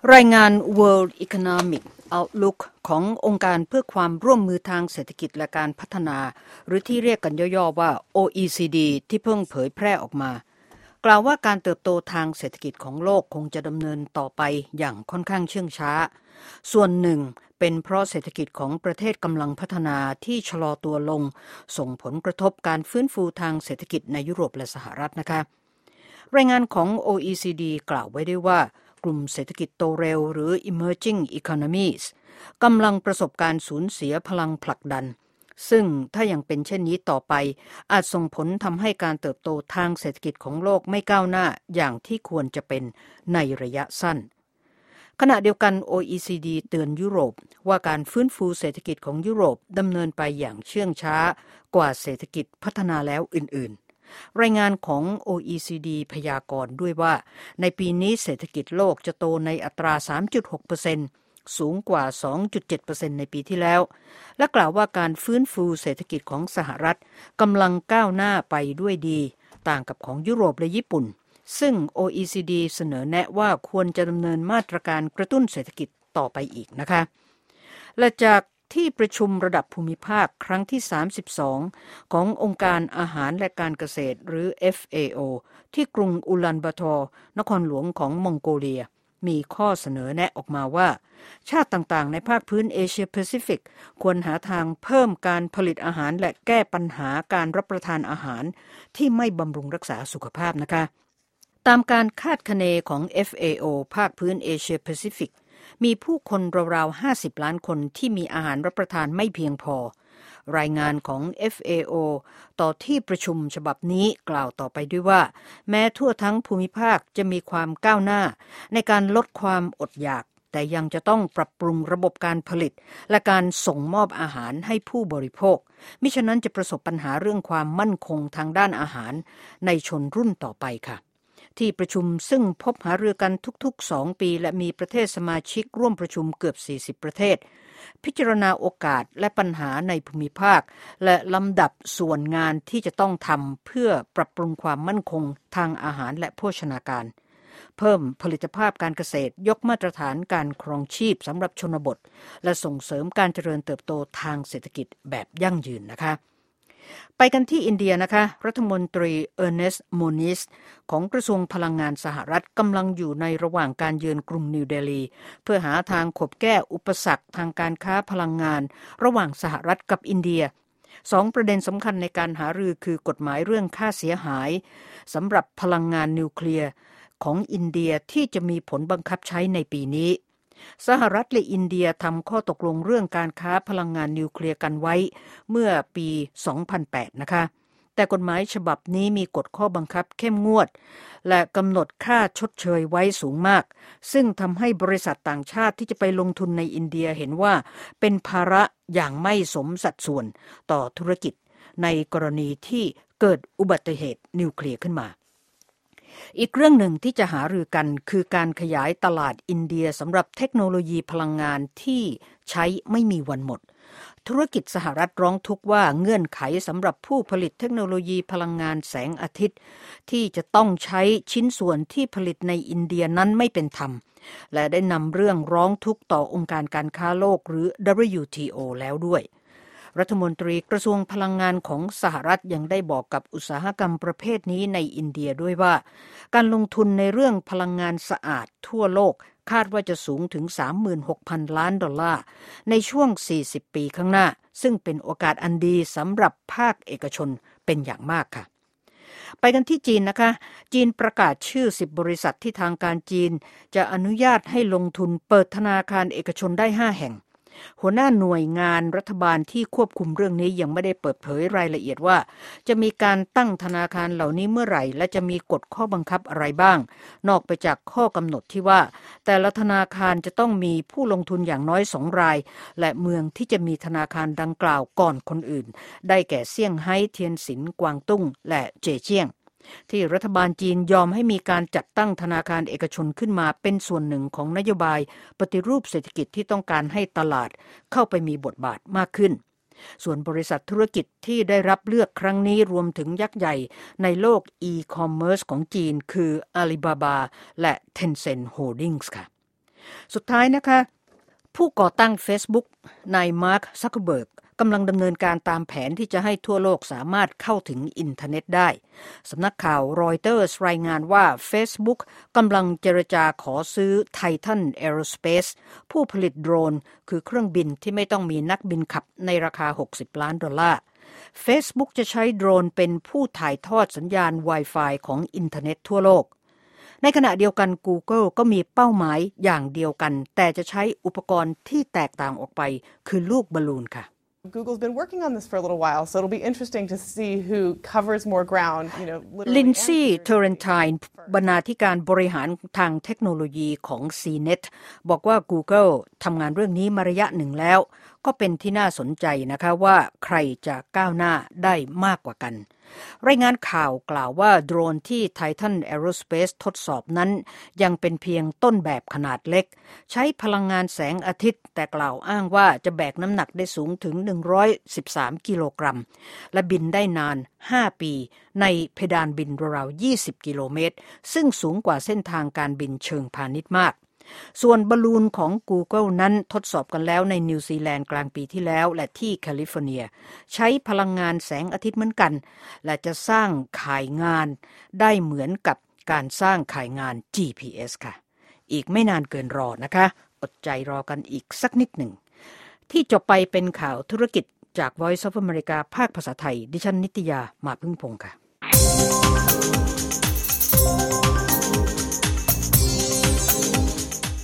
รายงาน World Economic Outlook ขององค์การเพื่อความร่วมมือทางเศรษฐกิจและการพัฒนาหรือที่เรียกกันย่อๆว่า OECD ที่เพิ่งเผยแพร่ออกมากล่าวว่าการเติบโตทางเศรษฐกิจของโลกคงจะดำเนินต่อไปอย่างค่อนข้างเชื่องช้าส่วนหนึ่งเป็นเพราะเศรษฐกิจของประเทศกำลังพัฒนาที่ชะลอตัวลงส่งผลกระทบการฟื้นฟูทางเศรษฐกิจในยุโรปและสหรัฐนะคะรายงานของ OECD กล่าวไว้ด้วยว่ากลุ่มเศรษฐกิจโตเร็วหรือ Emerging Economies กำลังประสบการสูญเสียพลังผลักดันซึ่งถ้ายังเป็นเช่นนี้ต่อไปอาจส่งผลทำให้การเติบโตทางเศรษฐกิจของโลกไม่ก้าวหน้าอย่างที่ควรจะเป็นในระยะสั้นขณะเดียวกัน OECD เตือนยุโรปว่าการฟื้นฟูเศรษฐกิจของยุโรปดำเนินไปอย่างเชื่องช้ากว่าเศรษฐกิจพัฒนาแล้วอื่นๆรายงานของ OECD พยากรณ์ด้วยว่าในปีนี้เศรษฐกิจโลกจะโตในอัตรา 3.6%สูงกว่า 2.7% ในปีที่แล้วและกล่าวว่าการฟื้นฟูเศรษฐกิจของสหรัฐกำลังก้าวหน้าไปด้วยดีต่างกับของยุโรปและญี่ปุ่นซึ่ง OECD เสนอแนะว่าควรจะดำเนินมาตรการกระตุ้นเศรษฐกิจต่อไปอีกนะคะและจากที่ประชุมระดับภูมิภาคครั้งที่ 32 ขององค์การอาหารและการเกษตรหรือ FAO ที่กรุงอูลันบาตอร์นครหลวงของมองโกเลียมีข้อเสนอแนะออกมาว่าชาติต่างๆในภาคพื้นเอเชียแปซิฟิกควรหาทางเพิ่มการผลิตอาหารและแก้ปัญหาการรับประทานอาหารที่ไม่บำรุงรักษาสุขภาพนะคะตามการคาดคะเนของ FAO ภาคพื้นเอเชียแปซิฟิกมีผู้คนราวๆ50ล้านคนที่มีอาหารรับประทานไม่เพียงพอรายงานของ FAO ต่อที่ประชุมฉบับนี้กล่าวต่อไปด้วยว่าแม้ทั่วทั้งภูมิภาคจะมีความก้าวหน้าในการลดความอดอยากแต่ยังจะต้องปรับปรุงระบบการผลิตและการส่งมอบอาหารให้ผู้บริโภคมิฉะนั้นจะประสบปัญหาเรื่องความมั่นคงทางด้านอาหารในชนรุ่นต่อไปค่ะที่ประชุมซึ่งพบหารือกันทุกๆ2 ปีและมีประเทศสมาชิกร่วมประชุมเกือบ40ประเทศพิจารณาโอกาสและปัญหาในภูมิภาคและลำดับส่วนงานที่จะต้องทำเพื่อปรับปรุงความมั่นคงทางอาหารและโภชนาการเพิ่มผลิตภาพการเกษตรยกมาตรฐานการครองชีพสำหรับชนบทและส่งเสริมการเจริญเติบโตทางเศรษฐกิจแบบยั่งยืนนะคะไปกันที่อินเดียนะคะรัฐมนตรีเออร์เนสต์โมนิสของกระทรวงพลังงานสหรัฐกำลังอยู่ในระหว่างการเยือนกรุงนิวเดลีเพื่อหาทางขบแก้อุปสรรคทางการค้าพลังงานระหว่างสหรัฐกับอินเดีย2ประเด็นสำคัญในการหารือคือกฎหมายเรื่องค่าเสียหายสำหรับพลังงานนิวเคลียร์ของอินเดียที่จะมีผลบังคับใช้ในปีนี้สหรัฐและอินเดียทำข้อตกลงเรื่องการค้าพลังงานนิวเคลียร์กันไว้เมื่อปี 2008 นะคะแต่กฎหมายฉบับนี้มีกฎข้อบังคับเข้มงวดและกำหนดค่าชดเชยไว้สูงมากซึ่งทำให้บริษัทต่างชาติที่จะไปลงทุนในอินเดียเห็นว่าเป็นภาระอย่างไม่สมสัดส่วนต่อธุรกิจในกรณีที่เกิดอุบัติเหตุนิวเคลียร์ขึ้นมาอีกเรื่องหนึ่งที่จะหารือกันคือการขยายตลาดอินเดียสำหรับเทคโนโลยีพลังงานที่ใช้ไม่มีวันหมดธุรกิจสหรัฐร้องทุกข์ว่าเงื่อนไขสำหรับผู้ผลิตเทคโนโลยีพลังงานแสงอาทิตย์ที่จะต้องใช้ชิ้นส่วนที่ผลิตในอินเดียนั้นไม่เป็นธรรมและได้นำเรื่องร้องทุกข์ต่อองค์การการค้าโลกหรือ WTO แล้วด้วยรัฐมนตรีกระทรวงพลังงานของสหรัฐยังได้บอกกับอุตสาหกรรมประเภทนี้ในอินเดียด้วยว่าการลงทุนในเรื่องพลังงานสะอาดทั่วโลกคาดว่าจะสูงถึง 36,000 ล้านดอลลาร์ในช่วง40ปีข้างหน้าซึ่งเป็นโอกาสอันดีสำหรับภาคเอกชนเป็นอย่างมากค่ะไปกันที่จีนนะคะจีนประกาศชื่อ10บริษัทที่ทางการจีนจะอนุญาตให้ลงทุนเปิดธนาคารเอกชนได้5แห่งหัวหน้าหน่วยงานรัฐบาลที่ควบคุมเรื่องนี้ยังไม่ได้เปิดเผยรายละเอียดว่าจะมีการตั้งธนาคารเหล่านี้เมื่อไหร่และจะมีกฎข้อบังคับอะไรบ้างนอกไปจากข้อกำหนดที่ว่าแต่ละธนาคารจะต้องมีผู้ลงทุนอย่างน้อย2รายและเมืองที่จะมีธนาคารดังกล่าวก่อนคนอื่นได้แก่เซี่ยงไฮ้เทียนสินกวางตุ้งและเจ๋อเจี้ยงที่รัฐบาลจีนยอมให้มีการจัดตั้งธนาคารเอกชนขึ้นมาเป็นส่วนหนึ่งของนโยบายปฏิรูปเศรษฐกิจที่ต้องการให้ตลาดเข้าไปมีบทบาทมากขึ้นส่วนบริษัทธุรกิจที่ได้รับเลือกครั้งนี้รวมถึงยักษ์ใหญ่ในโลกอีคอมเมิร์ซของจีนคือ Alibaba และ Tencent Holdings ค่ะสุดท้ายนะคะผู้ก่อตั้ง Facebook นายมาร์ค ซักเคอร์เบิร์กกำลังดำเนินการตามแผนที่จะให้ทั่วโลกสามารถเข้าถึงอินเทอร์เน็ตได้สำนักข่าวรอยเตอร์สรายงานว่า Facebook กำลังเจรจาขอซื้อ Titan Aerospace ผู้ผลิตโดรนคือเครื่องบินที่ไม่ต้องมีนักบินขับในราคา$60 ล้าน Facebook จะใช้โดรนเป็นผู้ถ่ายทอดสัญญาณ Wi-Fi ของอินเทอร์เน็ตทั่วโลกในขณะเดียวกัน Google ก็มีเป้าหมายอย่างเดียวกันแต่จะใช้อุปกรณ์ที่แตกต่างออกไปคือลูกบอลลูนค่ะ Google's been working on this for a little while, so it'll be interesting to see who covers more ground, ลินซี่ เทอร์เรนไทน์บรรณาธิการบริหารทางเทคโนโลยีของ CNET บอกว่า Google ทำงานเรื่องนี้มาระยะหนึ่งแล้วก็เป็นที่น่าสนใจนะคะว่าใครจะก้าวหน้าได้มากกว่ากันรายงานข่าวกล่าวว่าโดรนที่ Titan Aerospace ทดสอบนั้นยังเป็นเพียงต้นแบบขนาดเล็กใช้พลังงานแสงอาทิตย์แต่กล่าวอ้างว่าจะแบกน้ำหนักได้สูงถึง113กิโลกรัมและบินได้นาน5ปีในเพดานบินราวๆ20กิโลเมตรซึ่งสูงกว่าเส้นทางการบินเชิงพาณิชย์มากส่วนบอลลูนของ Google นั้นทดสอบกันแล้วในนิวซีแลนด์กลางปีที่แล้วและที่แคลิฟอร์เนียใช้พลังงานแสงอาทิตย์เหมือนกันและจะสร้างข่ายงานได้เหมือนกับการสร้างข่ายงาน GPS ค่ะอีกไม่นานเกินรอนะคะอดใจรอกันอีกสักนิดหนึ่งที่จบไปเป็นข่าวธุรกิจจาก Voice of America ภาคภาษาไทยดิฉันนิตยามาพึ่งพงษ์ค่ะ